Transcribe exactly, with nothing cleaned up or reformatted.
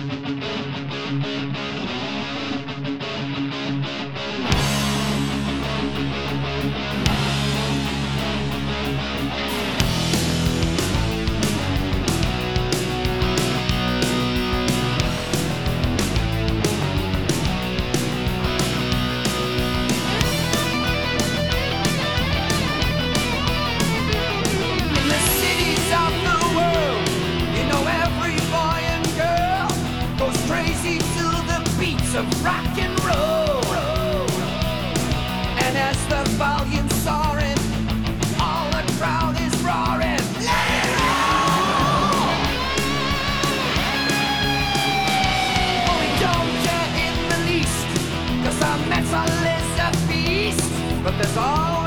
In the cities of the world, you know every boy and girl goes crazy to the beats of rock and roll. And as the volume's soaring, all the crowd is roaring. Let it roll! Oh, we don't care in the least, 'cause our metal is a feast. But there's always